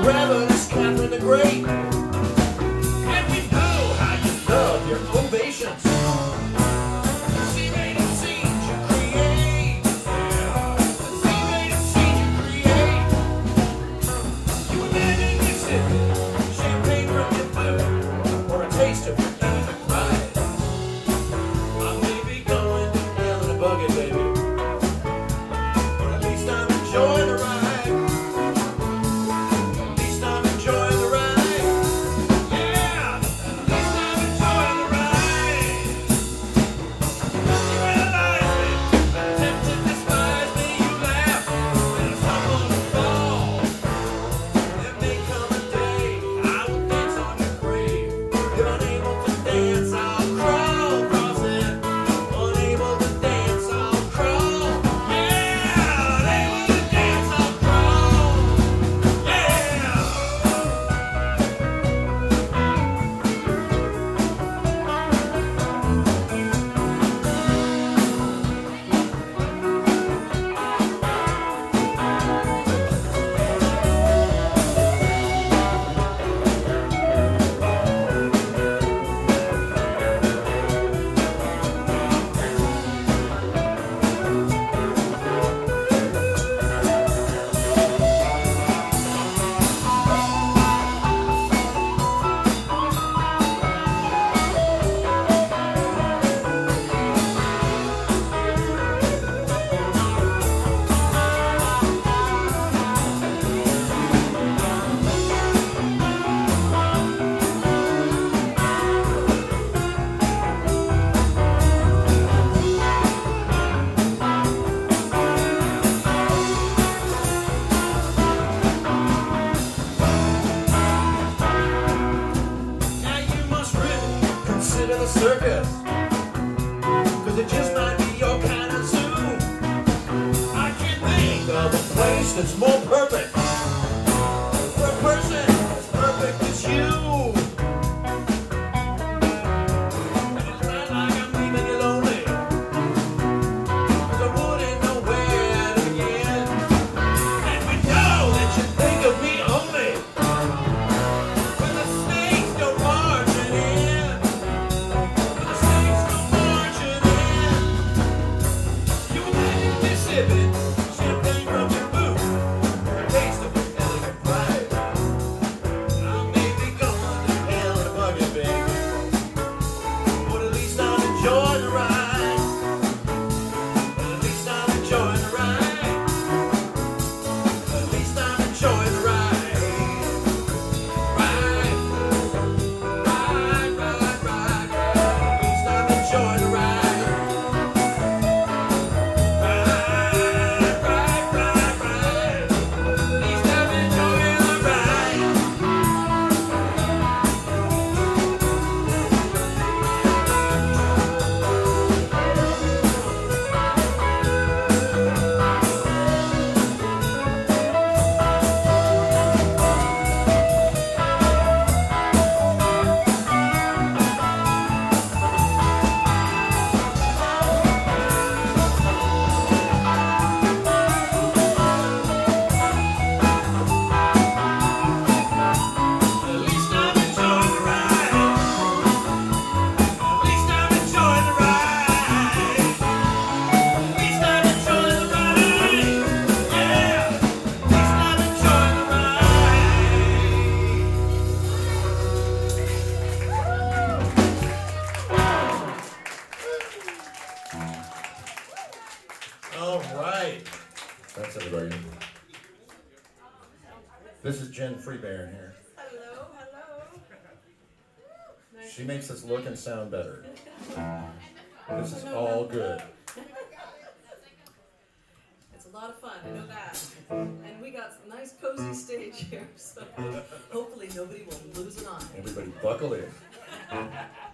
ravenous Catherine the Great. And we know how you love your ovations. C-rated scenes you create. The C-rated scene you create. You imagine you sipping champagne from your food, or a taste of your elegant pride. I may be going to hell in a buggy, baby, but at least I'm enjoying the ride. At least I'm enjoying the ride. Yeah, at least I'm enjoying the ride. You realize me, tempted to despise me, you laugh when I stumble and fall. There may come a day I will dance on your grave. You're unable to dance, I'll crawl across it. Unable to dance, I'll crawl. Yeah, unable to dance, I'll crawl. Yeah. Now you must really consider the circus, 'cause it just might be your kind of zoo. I can't think of a place that's more perfect for a person as perfect as you. And it's not like I'm leaving you lonely, 'cause I wouldn't know where to begin. And we know that you think of me only when the snakes go marching in. When the snakes go marching in. You imagine me sipping champagne from your boot, or a taste of your elegant pride. I may be going to hell in a buggy, baby, but at least I'm enjoying the ride. At least I'm enjoying the ride. At least I'm enjoying the ride. Ride, ride, ride, ride. At least I'm enjoying the ride. Ride, ride, ride, ride. At least I'm enjoying the ride. At least I'm enjoying the ride. At least I'm enjoying the ride. At least I'm enjoying the ride. Yeah. At least I'm enjoying the ride. All right. That's everybody. This is Jen Freebairn here. Hello, hello. She makes us look and sound better. This is all good. It's a lot of fun, I know that. And we got a nice cozy stage here, so hopefully nobody will lose an eye. Everybody buckle in.